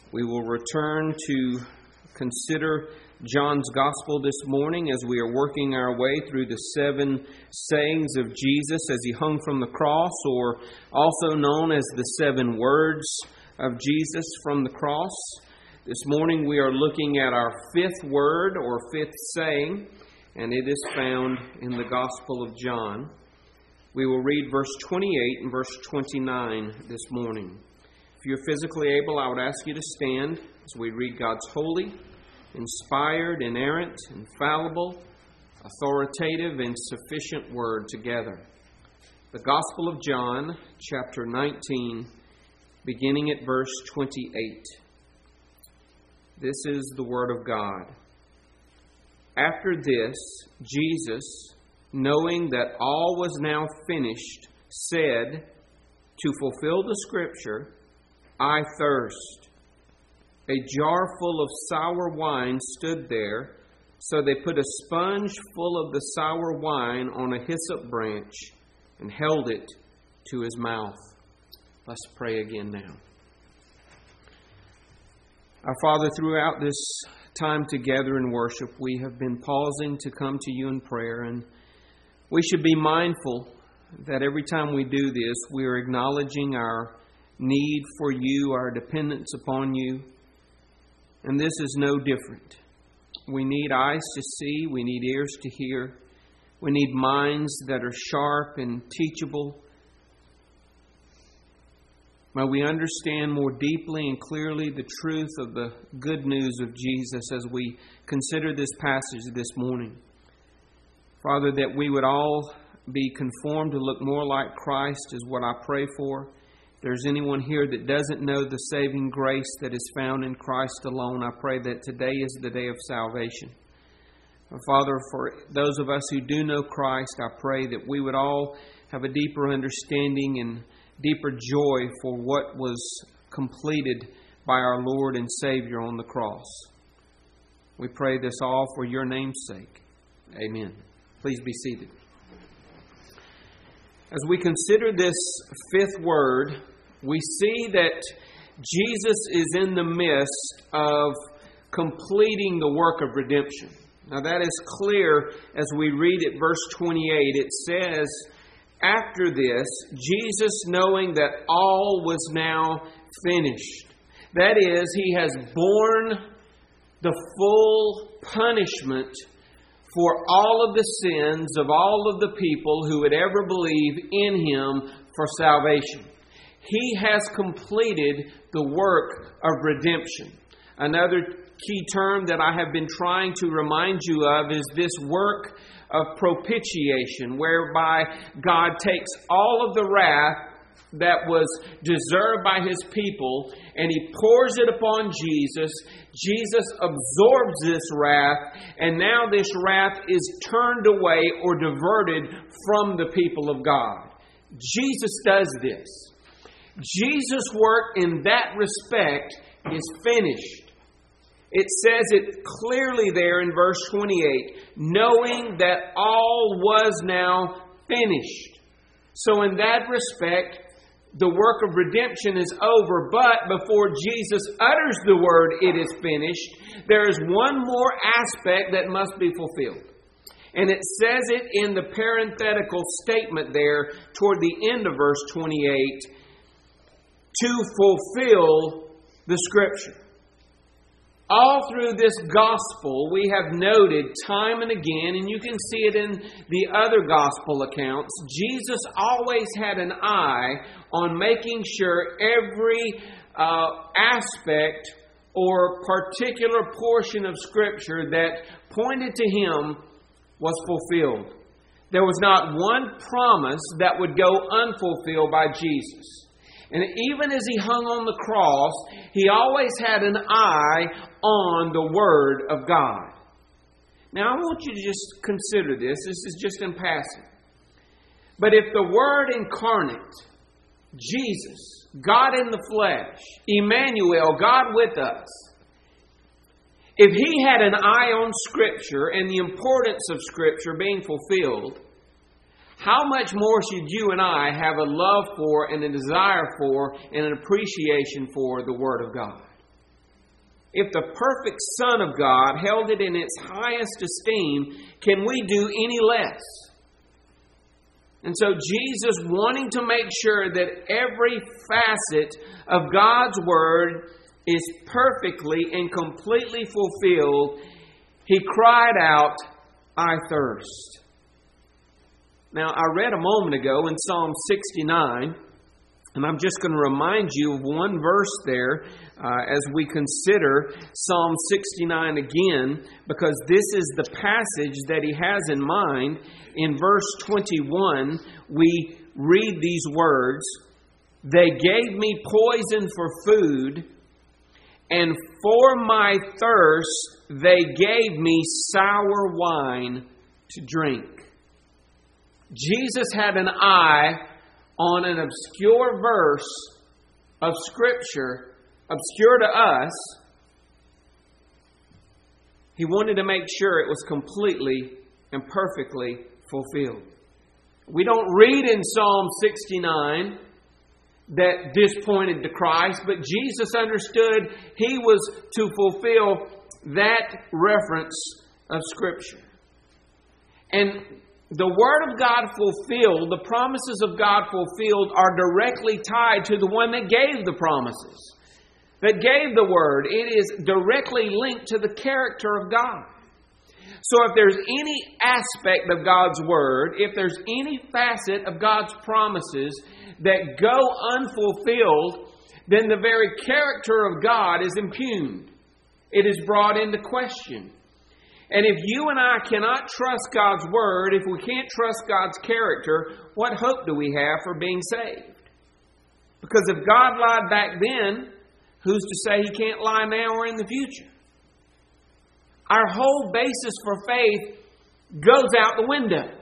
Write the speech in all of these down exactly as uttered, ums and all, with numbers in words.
We will return to consider John's Gospel this morning as we are working our way through the seven sayings of Jesus as he hung from the cross, or also known as the seven words of Jesus from the cross. This morning we are looking at our fifth word or fifth saying, and it is found in the Gospel of John. We will read verse twenty-eight and verse twenty-nine this morning. If you're physically able, I would ask you to stand as we read God's holy, inspired, inerrant, infallible, authoritative, and sufficient word together. The Gospel of John, chapter nineteen, beginning at verse twenty-eight. This is the word of God. After this, Jesus, knowing that all was now finished, said, to fulfill the scripture, I thirst. A jar full of sour wine stood there, so they put a sponge full of the sour wine on a hyssop branch and held it to his mouth. Let's pray again now. Our Father, throughout this time together in worship, we have been pausing to come to you in prayer, and we should be mindful that every time we do this, we are acknowledging our need for you, our dependence upon you. And this is no different. We need eyes to see. We need ears to hear. We need minds that are sharp and teachable. May we understand more deeply and clearly the truth of the good news of Jesus as we consider this passage this morning. Father, that we would all be conformed to look more like Christ is what I pray for. If there's anyone here that doesn't know the saving grace that is found in Christ alone, I pray that today is the day of salvation. Father, for those of us who do know Christ, I pray that we would all have a deeper understanding and deeper joy for what was completed by our Lord and Savior on the cross. We pray this all for your name's sake. Amen. Please be seated. As we consider this fifth word, we see that Jesus is in the midst of completing the work of redemption. Now that is clear as we read at verse twenty-eight. It says, after this, Jesus, knowing that all was now finished. That is, he has borne the full punishment for all of the sins of all of the people who would ever believe in him for salvation. He has completed the work of redemption. Another key term that I have been trying to remind you of is this work of propitiation, whereby God takes all of the wrath that was deserved by his people and he pours it upon Jesus. Jesus absorbs this wrath, and now this wrath is turned away or diverted from the people of God. Jesus does this. Jesus' work in that respect is finished. It says it clearly there in verse twenty-eight, knowing that all was now finished. So in that respect, the work of redemption is over, but before Jesus utters the word, it is finished, there is one more aspect that must be fulfilled. And it says it in the parenthetical statement there toward the end of verse twenty-eight, to fulfill the Scripture. All through this gospel, we have noted time and again, and you can see it in the other gospel accounts, Jesus always had an eye on making sure every uh, aspect or particular portion of Scripture that pointed to him was fulfilled. There was not one promise that would go unfulfilled by Jesus. And even as he hung on the cross, he always had an eye on the Word of God. Now, I want you to just consider this. This is just in passing. But if the Word incarnate, Jesus, God in the flesh, Emmanuel, God with us, if he had an eye on Scripture and the importance of Scripture being fulfilled, how much more should you and I have a love for and a desire for and an appreciation for the Word of God? if the perfect Son of God held it in its highest esteem, can we do any less? And so Jesus, wanting to make sure that every facet of God's Word is perfectly and completely fulfilled, He cried out, "I thirst." Now, I read a moment ago in Psalm sixty-nine, and I'm just going to remind you of one verse there uh, as we consider Psalm sixty-nine again, because this is the passage that he has in mind. In verse twenty-one, we read these words, "They gave me poison for food, and for my thirst they gave me sour wine to drink." Jesus had an eye on an obscure verse of Scripture, obscure to us. He wanted to make sure it was completely and perfectly fulfilled. We don't read in Psalm sixty-nine that this pointed to Christ, but Jesus understood He was to fulfill that reference of Scripture. And the Word of God fulfilled, the promises of God fulfilled, are directly tied to the one that gave the promises, that gave the Word. It is directly linked to the character of God. So if there's any aspect of God's Word, if there's any facet of God's promises that go unfulfilled, then the very character of God is impugned. It is brought into question. And if you and I cannot trust God's Word, if we can't trust God's character, what hope do we have for being saved? Because if God lied back then, who's to say He can't lie now or in the future? Our whole basis for faith goes out the window.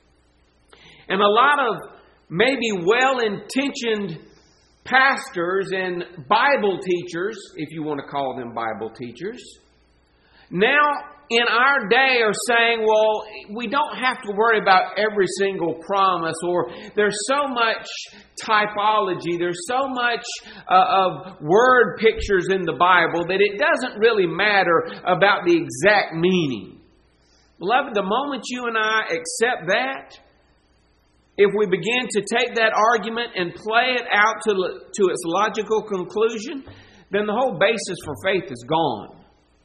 And a lot of maybe well-intentioned pastors and Bible teachers, if you want to call them Bible teachers, now in our day are saying, well, we don't have to worry about every single promise, or there's so much typology, there's so much uh, of word pictures in the Bible that it doesn't really matter about the exact meaning. Beloved, the moment you and I accept that, if we begin to take that argument and play it out to, to its logical conclusion, then the whole basis for faith is gone.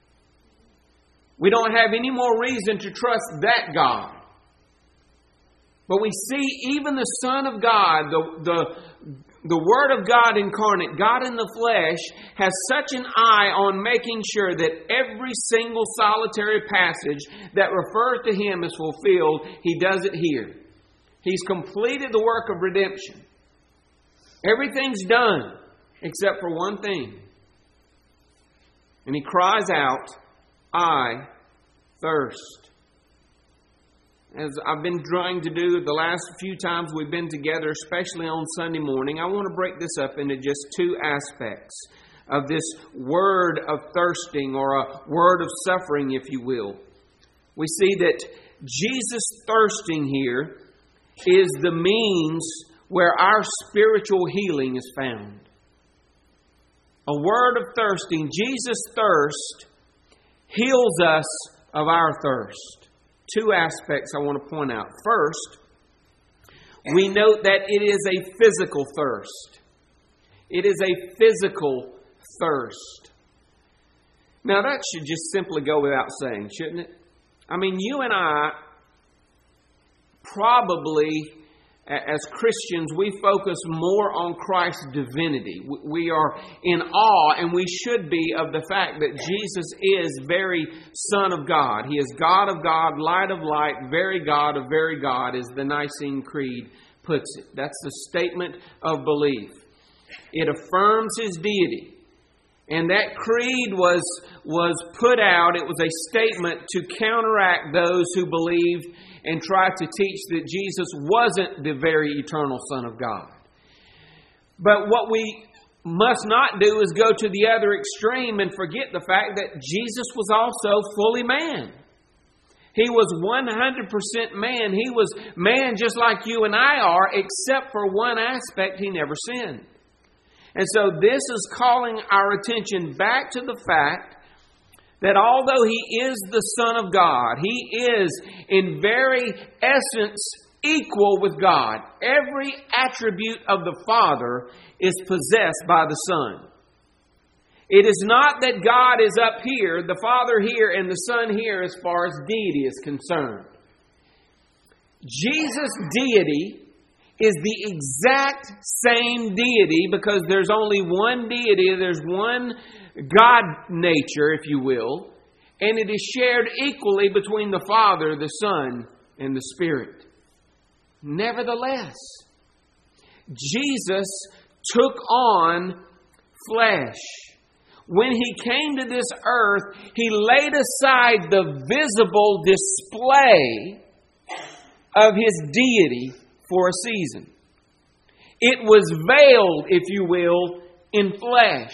We don't have any more reason to trust that God. But we see even the Son of God, the, the, the Word of God incarnate, God in the flesh, has such an eye on making sure that every single solitary passage that refers to Him is fulfilled. He does it here. He's completed the work of redemption. Everything's done except for one thing. And He cries out, "I thirst." As I've been trying to do the last few times we've been together, especially on Sunday morning, I want to break this up into just two aspects of this word of thirsting, or a word of suffering, if you will. We see that Jesus thirsting here is the means where our spiritual healing is found. A word of thirsting. Jesus' thirst heals us of our thirst. Two aspects I want to point out. First, we note that it is a physical thirst. It is a physical thirst. Now that should just simply go without saying, shouldn't it? I mean, you and I probably, as Christians, we focus more on Christ's divinity. We are in awe, and we should be, of the fact that Jesus is very Son of God. He is God of God, light of light, very God of very God, as the Nicene Creed puts it. That's the statement of belief. It affirms His deity. And that creed was, was put out, it was a statement to counteract those who believed and tried to teach that Jesus wasn't the very eternal Son of God. But what we must not do is go to the other extreme and forget the fact that Jesus was also fully man. He was one hundred percent man. He was man just like you and I are, except for one aspect: He never sinned. And so this is calling our attention back to the fact that although He is the Son of God, He is in very essence equal with God. Every attribute of the Father is possessed by the Son. It is not that God is up here, the Father here, and the Son here as far as deity is concerned. Jesus' deity is the exact same deity because there's only one deity, there's one God nature, if you will, and it is shared equally between the Father, the Son, and the Spirit. Nevertheless, Jesus took on flesh. When He came to this earth, He laid aside the visible display of His deity for a season. It was veiled, if you will, in flesh.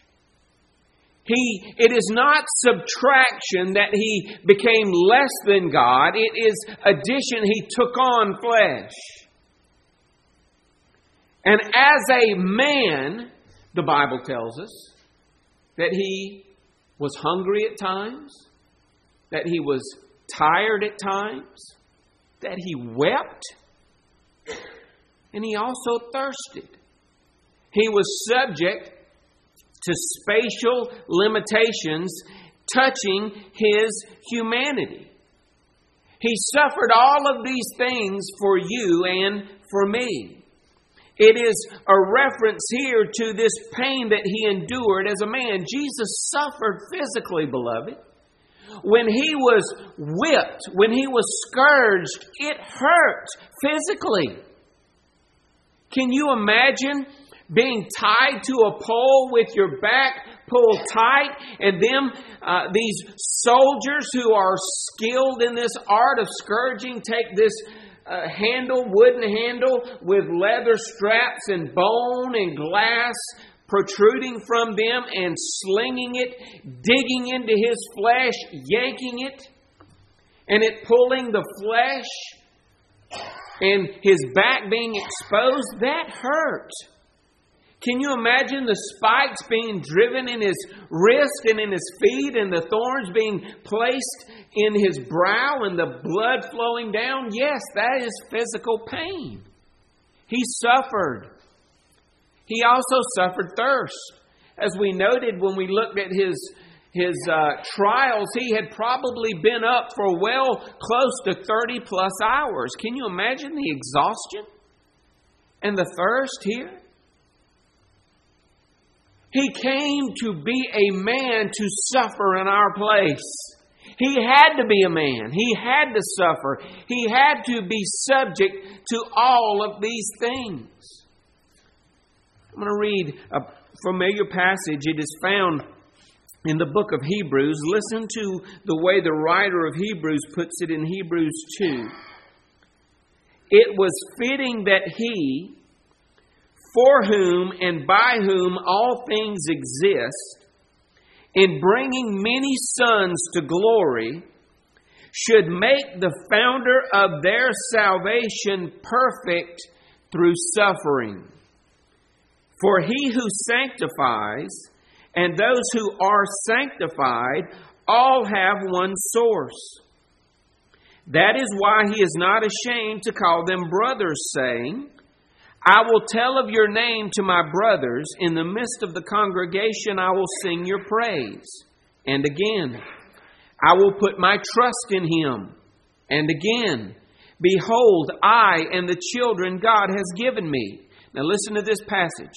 He, it is not subtraction that He became less than God. It is addition. He took on flesh. And as a man, the Bible tells us, that He was hungry at times, that He was tired at times, that He wept, and He also thirsted. He was subject to spatial limitations touching His humanity. He suffered all of these things for you and for me. It is a reference here to this pain that He endured as a man. Jesus suffered physically, beloved. When He was whipped, when He was scourged, it hurt physically. Can you imagine being tied to a pole with your back pulled tight, and them, uh, these soldiers who are skilled in this art of scourging take this uh, handle, wooden handle with leather straps and bone and glass protruding from them and slinging it, digging into His flesh, yanking it, and it pulling the flesh and His back being exposed. That hurt. Can you imagine the spikes being driven in His wrist and in His feet and the thorns being placed in His brow and the blood flowing down? Yes, that is physical pain. He suffered. He also suffered thirst. As we noted when we looked at His, his uh, trials, He had probably been up for well close to thirty plus hours. Can you imagine the exhaustion and the thirst here? He came to be a man to suffer in our place. He had to be a man. He had to suffer. He had to be subject to all of these things. I'm going to read a familiar passage. It is found in the book of Hebrews. Listen to the way the writer of Hebrews puts it in Hebrews two. It was fitting that He, for whom and by whom all things exist, in bringing many sons to glory, should make the founder of their salvation perfect through suffering. For He who sanctifies and those who are sanctified all have one source. That is why He is not ashamed to call them brothers, saying, I will tell of your name to my brothers. In the midst of the congregation I will sing your praise. And again, I will put my trust in Him. And again, behold, I and the children God has given me. Now listen to this passage.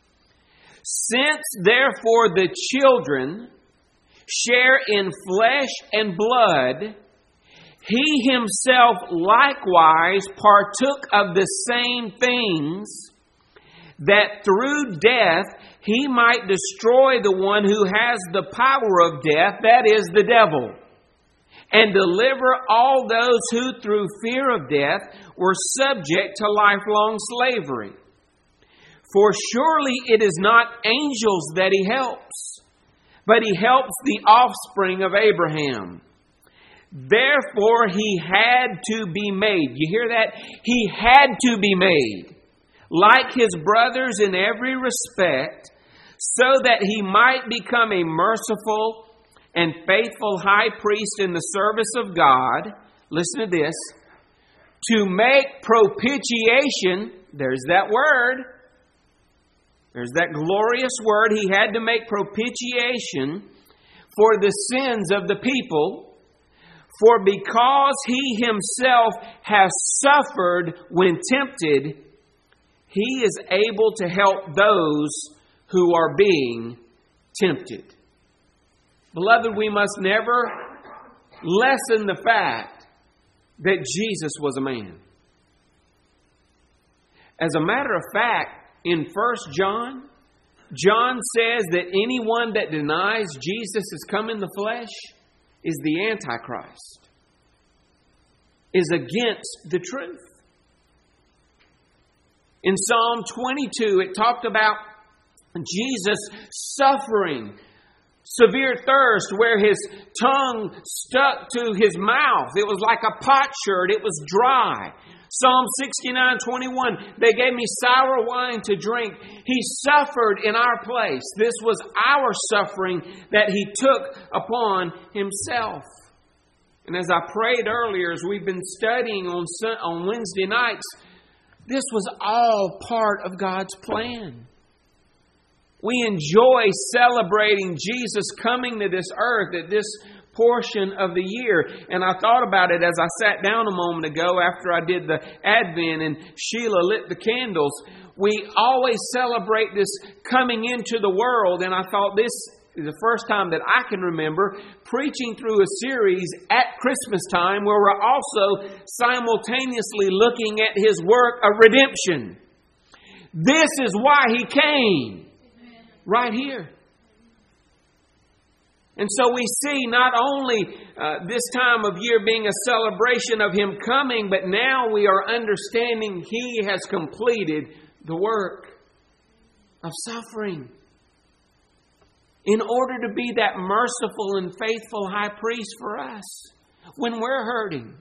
Since therefore the children share in flesh and blood, He Himself likewise partook of the same things, that through death He might destroy the one who has the power of death, that is, the devil, and deliver all those who through fear of death were subject to lifelong slavery. For surely it is not angels that He helps, but He helps the offspring of Abraham. Therefore He had to be made. You hear that? He had to be made like His brothers in every respect, so that He might become a merciful and faithful high priest in the service of God, listen to this, to make propitiation, there's that word, there's that glorious word, He had to make propitiation for the sins of the people, for because He Himself has suffered when tempted, He is able to help those who are being tempted. Beloved, we must never lessen the fact that Jesus was a man. As a matter of fact, in First John, John says that anyone that denies Jesus has come in the flesh is the Antichrist, is against the truth. In Psalm twenty-two, it talked about Jesus suffering severe thirst where His tongue stuck to His mouth. It was like a potsherd. It was dry. Psalm sixty-nine twenty-one, they gave me sour wine to drink. He suffered in our place. This was our suffering that He took upon Himself. And as I prayed earlier, as we've been studying on, on Wednesday nights, this was all part of God's plan. We enjoy celebrating Jesus coming to this earth at this portion of the year. And I thought about it as I sat down a moment ago after I did the Advent and Sheila lit the candles. We always celebrate this coming into the world. And I thought this is the first time that I can remember preaching through a series at Christmas time where we're also simultaneously looking at His work of redemption. This is why He came. Right here. And so we see not only uh, this time of year being a celebration of Him coming, but now we are understanding He has completed the work of suffering in order to be that merciful and faithful high priest for us when we're hurting,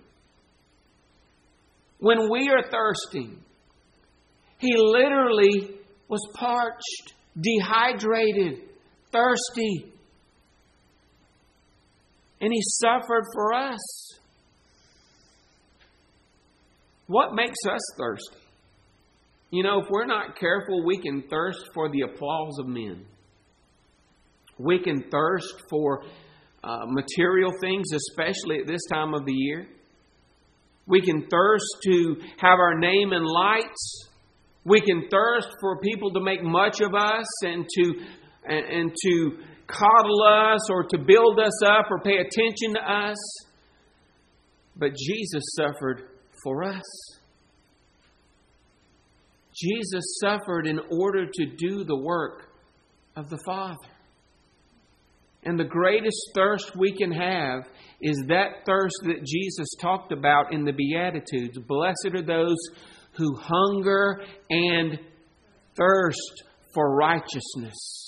when we are thirsting. He literally was parched, dehydrated, thirsty. And He suffered for us. What makes us thirsty? You know, if we're not careful, we can thirst for the applause of men. We can thirst for uh, material things, especially at this time of the year. We can thirst to have our name in lights. We can thirst for people to make much of us and to and, and to coddle us or to build us up or pay attention to us. But Jesus suffered for us. Jesus suffered in order to do the work of the Father. And the greatest thirst we can have is that thirst that Jesus talked about in the Beatitudes. Blessed are those who hunger and thirst for righteousness.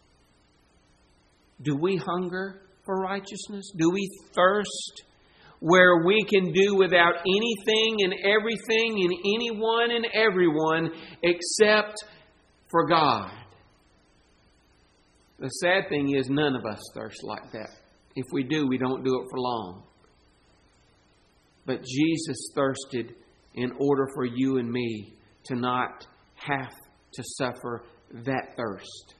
Do we hunger for righteousness? Do we thirst where we can do without anything and everything and anyone and everyone except for God? The sad thing is none of us thirst like that. If we do, we don't do it for long. But Jesus thirsted in order for you and me to not have to suffer that thirst.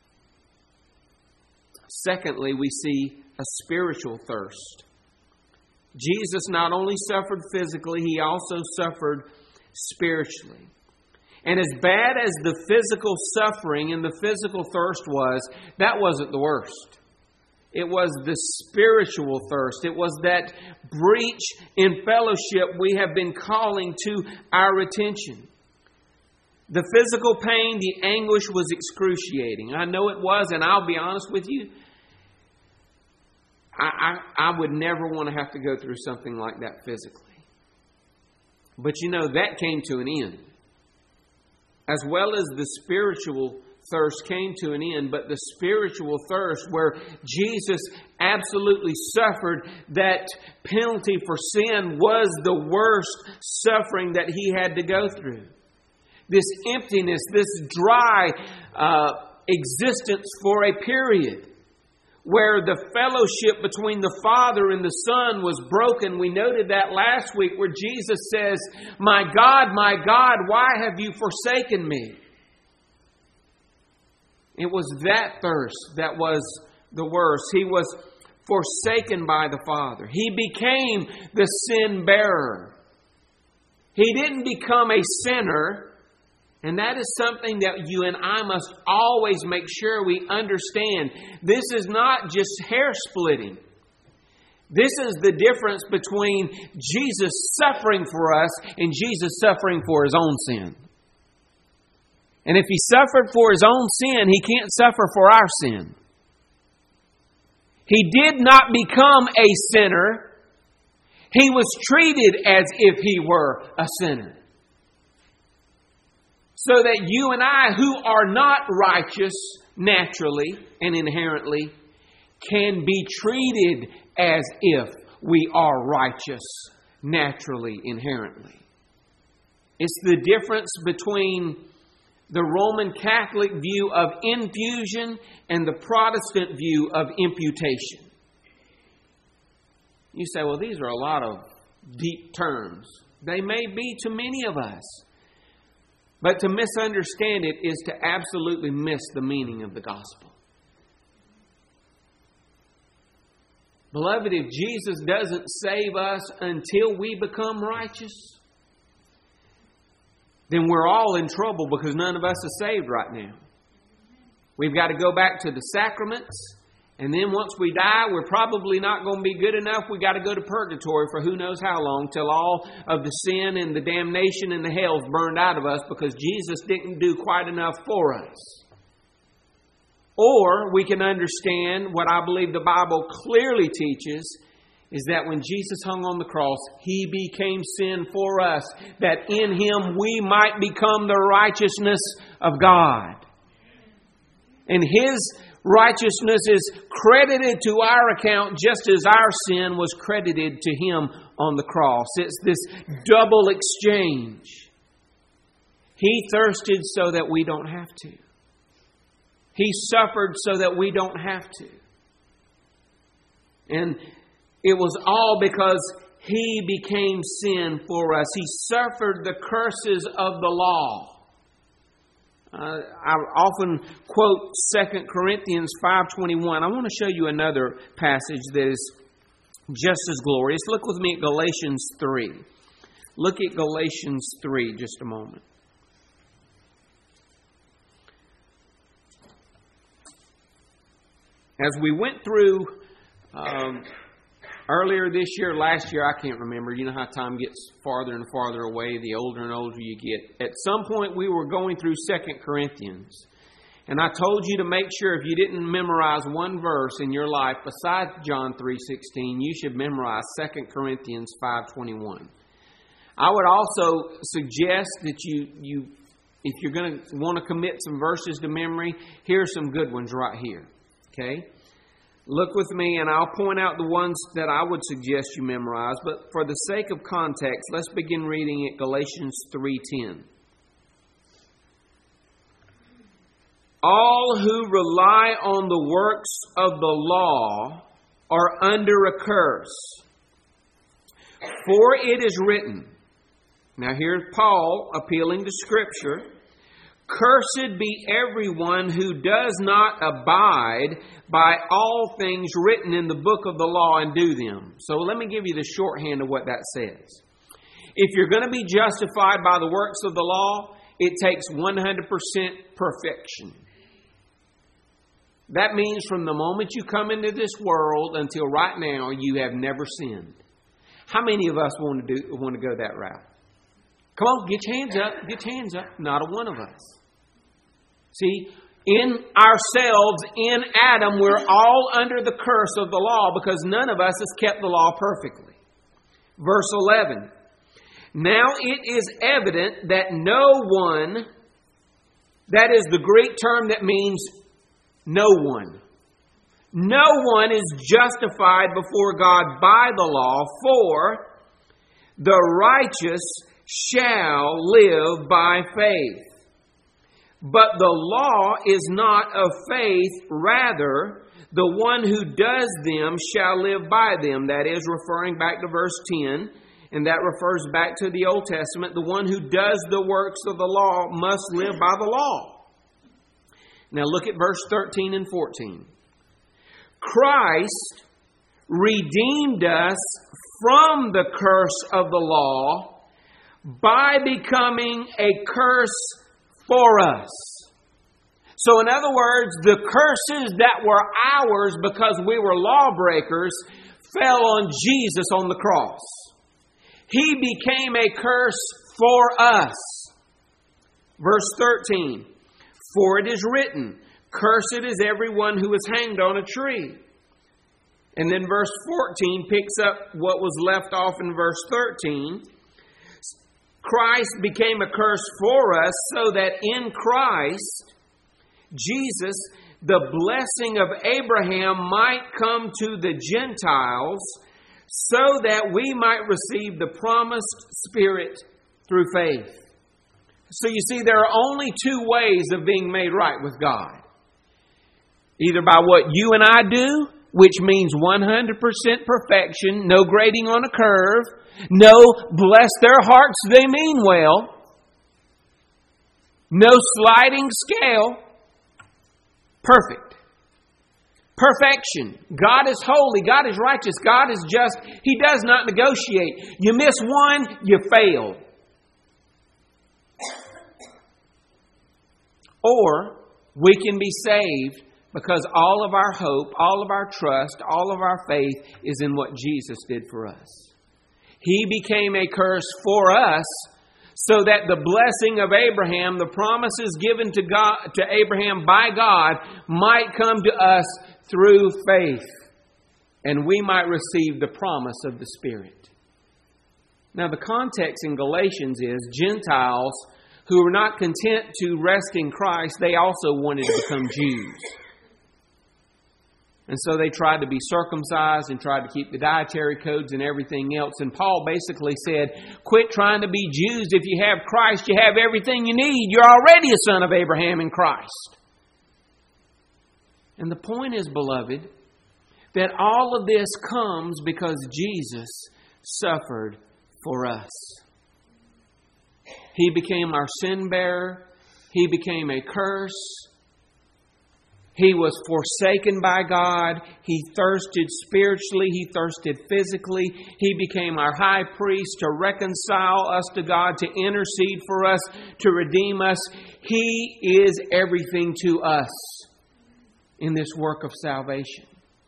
Secondly, we see a spiritual thirst. Jesus not only suffered physically, He also suffered spiritually. And as bad as the physical suffering and the physical thirst was, that wasn't the worst. It was the spiritual thirst. It was that breach in fellowship we have been calling to our attention. The physical pain, the anguish was excruciating. I know it was, and I'll be honest with you, I, I, I would never want to have to go through something like that physically. But you know, that came to an end. As well as the spiritual thirst came to an end, but the spiritual thirst where Jesus absolutely suffered that penalty for sin was the worst suffering that He had to go through. This emptiness, this dry uh, existence for a period where the fellowship between the Father and the Son was broken. We noted that last week, where Jesus says, "My God, my God, why have you forsaken me?" It was that thirst that was the worst. He was forsaken by the Father. He became the sin bearer. He didn't become a sinner. And that is something that you and I must always make sure we understand. This is not just hair splitting. This is the difference between Jesus suffering for us and Jesus suffering for His own sin. And if He suffered for His own sin, He can't suffer for our sin. He did not become a sinner. He was treated as if He were a sinner. So that you and I, who are not righteous naturally and inherently, can be treated as if we are righteous naturally, inherently. It's the difference between the Roman Catholic view of infusion and the Protestant view of imputation. You say, well, these are a lot of deep terms. They may be to many of us. But to misunderstand it is to absolutely miss the meaning of the gospel. Beloved, if Jesus doesn't save us until we become righteous, then we're all in trouble, because none of us are saved right now. We've got to go back to the sacraments. And then once we die, we're probably not going to be good enough. We've got to go to purgatory for who knows how long, till all of the sin and the damnation and the hell's burned out of us, because Jesus didn't do quite enough for us. Or we can understand what I believe the Bible clearly teaches, is that when Jesus hung on the cross, He became sin for us, that in Him we might become the righteousness of God. And His righteousness is credited to our account just as our sin was credited to Him on the cross. It's this double exchange. He thirsted so that we don't have to. He suffered so that we don't have to. And it was all because He became sin for us. He suffered the curses of the law. Uh, I often quote Second Corinthians five twenty-one. I want to show you another passage that is just as glorious. Look with me at Galatians three. Look at Galatians three just a moment. As we went through um, earlier this year, last year, I can't remember. You know how time gets farther and farther away, the older and older you get. At some point, we were going through Second Corinthians. And I told you to make sure, if you didn't memorize one verse in your life besides John three sixteen, you should memorize Second Corinthians five twenty-one. I would also suggest that you, you if you're going to want to commit some verses to memory, here's some good ones right here. Okay? Look with me, and I'll point out the ones that I would suggest you memorize. But for the sake of context, let's begin reading at Galatians three ten. All who rely on the works of the law are under a curse. For it is written, now here's Paul appealing to Scripture, "Cursed be everyone who does not abide by all things written in the book of the law and do them." So let me give you the shorthand of what that says. If you're going to be justified by the works of the law, it takes one hundred percent perfection. That means from the moment you come into this world until right now, you have never sinned. How many of us want to do want to go that route? Come on, get your hands up. Get your hands up. Not a one of us. See, in ourselves, in Adam, we're all under the curse of the law because none of us has kept the law perfectly. Verse eleven. Now it is evident that no one, that is the Greek term that means no one. No one is justified before God by the law, for the righteous shall live by faith. But the law is not of faith, rather, the one who does them shall live by them. That is referring back to verse ten, and that refers back to the Old Testament. The one who does the works of the law must live by the law. Now look at verse thirteen and fourteen. Christ redeemed us from the curse of the law by becoming a curse for us. So in other words, the curses that were ours because we were lawbreakers fell on Jesus on the cross. He became a curse for us. Verse thirteen, for it is written, cursed is everyone who is hanged on a tree. And then verse fourteen picks up what was left off in verse thirteen. Christ became a curse for us so that in Christ, Jesus, the blessing of Abraham might come to the Gentiles so that we might receive the promised Spirit through faith. So you see, there are only two ways of being made right with God. Either by what you and I do, which means one hundred percent perfection, no grading on a curve, no bless their hearts, they mean well, no sliding scale, perfect. Perfection. God is holy. God is righteous. God is just. He does not negotiate. You miss one, you fail. Or we can be saved because all of our hope, all of our trust, all of our faith is in what Jesus did for us. He became a curse for us so that the blessing of Abraham, the promises given to God, to Abraham by God, might come to us through faith, and we might receive the promise of the Spirit. Now, the context in Galatians is Gentiles who were not content to rest in Christ, they also wanted to become Jews. And so they tried to be circumcised and tried to keep the dietary codes and everything else. And Paul basically said, quit trying to be Jews. If you have Christ, you have everything you need. You're already a son of Abraham in Christ. And the point is, beloved, that all of this comes because Jesus suffered for us. He became our sin bearer. He became a curse. He was forsaken by God. He thirsted spiritually. He thirsted physically. He became our high priest to reconcile us to God, to intercede for us, to redeem us. He is everything to us in this work of salvation.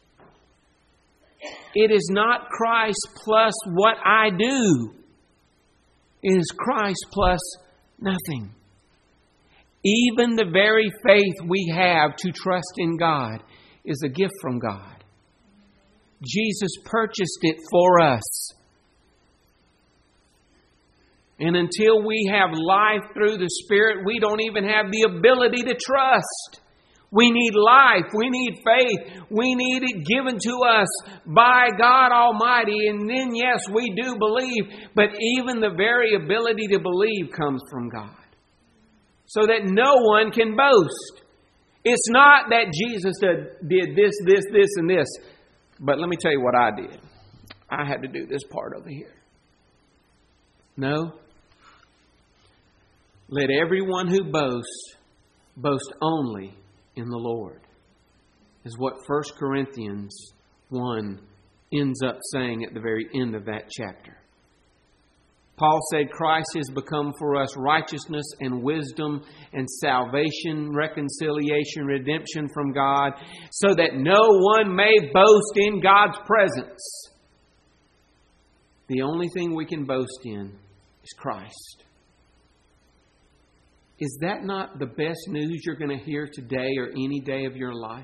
It is not Christ plus what I do. It is Christ plus nothing. Even the very faith we have to trust in God is a gift from God. Jesus purchased it for us. And until we have life through the Spirit, we don't even have the ability to trust. We need life. We need faith. We need it given to us by God Almighty. And then, yes, we do believe. But even the very ability to believe comes from God. So that no one can boast. It's not that Jesus did this, this, this, and this. But let me tell you what I did. I had to do this part over here. No. Let everyone who boasts, boast only in the Lord. Is what First Corinthians one ends up saying at the very end of that chapter. Paul said Christ has become for us righteousness and wisdom and salvation, reconciliation, redemption from God, so that no one may boast in God's presence. The only thing we can boast in is Christ. Is that not the best news you're going to hear today or any day of your life?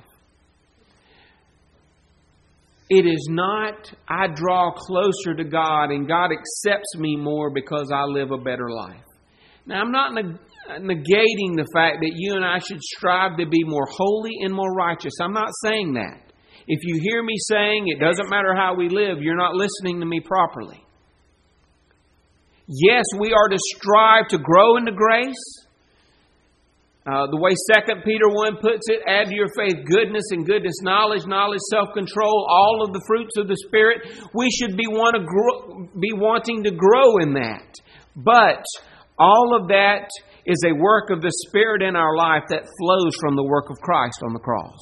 It is not, I draw closer to God and God accepts me more because I live a better life. Now, I'm not neg- negating the fact that you and I should strive to be more holy and more righteous. I'm not saying that. If you hear me saying it doesn't matter how we live, you're not listening to me properly. Yes, we are to strive to grow into grace, Uh, the way Second Peter one puts it, add to your faith goodness, and goodness knowledge, knowledge self-control, all of the fruits of the Spirit. We should be, want to grow, be wanting to grow in that. But all of that is a work of the Spirit in our life that flows from the work of Christ on the cross.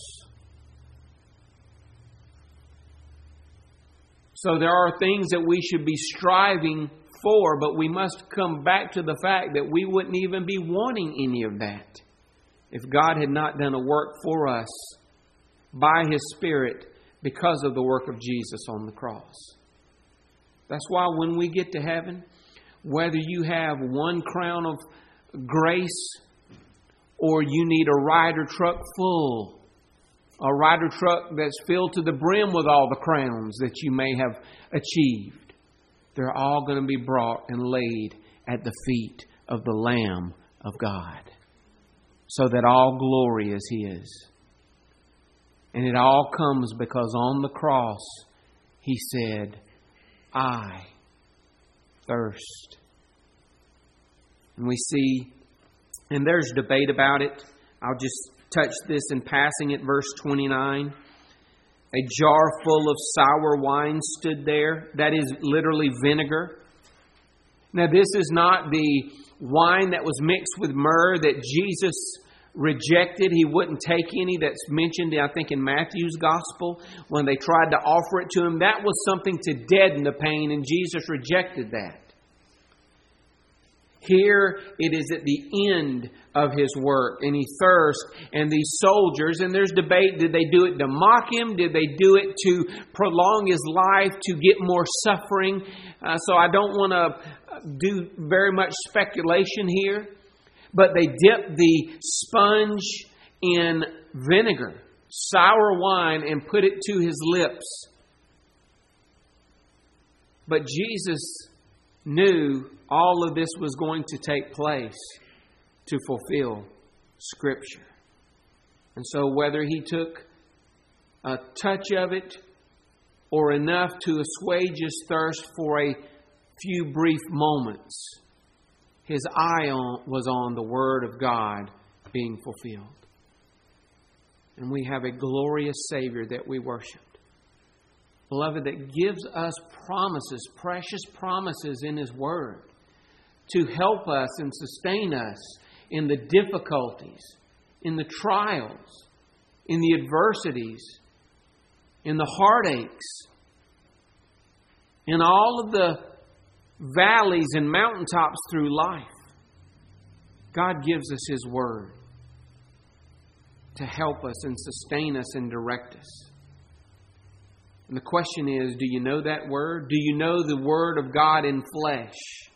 So there are things that we should be striving for, but we must come back to the fact that we wouldn't even be wanting any of that if God had not done a work for us by His Spirit because of the work of Jesus on the cross. That's why when we get to heaven, whether you have one crown of grace or you need a Ryder truck full, a Ryder truck that's filled to the brim with all the crowns that you may have achieved, they're all going to be brought and laid at the feet of the Lamb of God, so that all glory is His. And it all comes because on the cross He said, I thirst. And we see, and there's debate about it. I'll just touch this in passing at verse twenty-nine. A jar full of sour wine stood there. That is literally vinegar. Now, this is not the wine that was mixed with myrrh that Jesus rejected. He wouldn't take any. That's mentioned, I think, in Matthew's Gospel when they tried to offer it to Him. That was something to deaden the pain, and Jesus rejected that. Here it is at the end of His work, and He thirsts, and these soldiers, and there's debate, did they do it to mock Him? Did they do it to prolong His life, to get more suffering? Uh, so I don't want to do very much speculation here, but they dipped the sponge in vinegar, sour wine, and put it to His lips. But Jesus knew all of this was going to take place to fulfill Scripture. And so whether He took a touch of it or enough to assuage His thirst for a few brief moments, His eye on, was on the Word of God being fulfilled. And we have a glorious Savior that we worship. Beloved, that gives us promises, precious promises in His Word to help us and sustain us in the difficulties, in the trials, in the adversities, in the heartaches, in all of the valleys and mountaintops through life. God gives us His Word to help us and sustain us and direct us. And the question is, do you know that Word? Do you know the Word of God in flesh?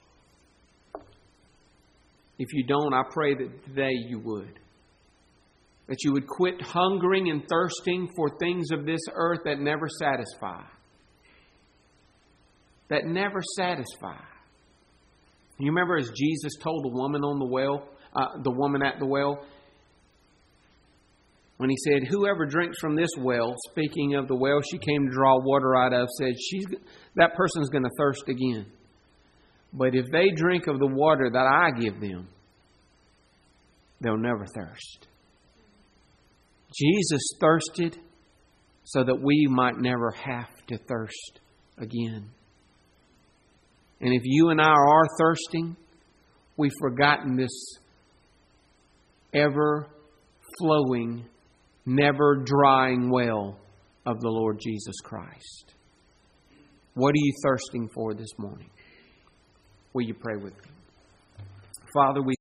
If you don't, I pray that today you would. That you would quit hungering and thirsting for things of this earth that never satisfy. That never satisfy. You remember as Jesus told the woman on the well, uh, the woman at the well, when He said, whoever drinks from this well, speaking of the well she came to draw water out of, said, she's, that person's going to thirst again. But if they drink of the water that I give them, they'll never thirst. Jesus thirsted so that we might never have to thirst again. And if you and I are thirsting, we've forgotten this ever-flowing, never-drying well of the Lord Jesus Christ. What are you thirsting for this morning? Will you pray with me? Father, we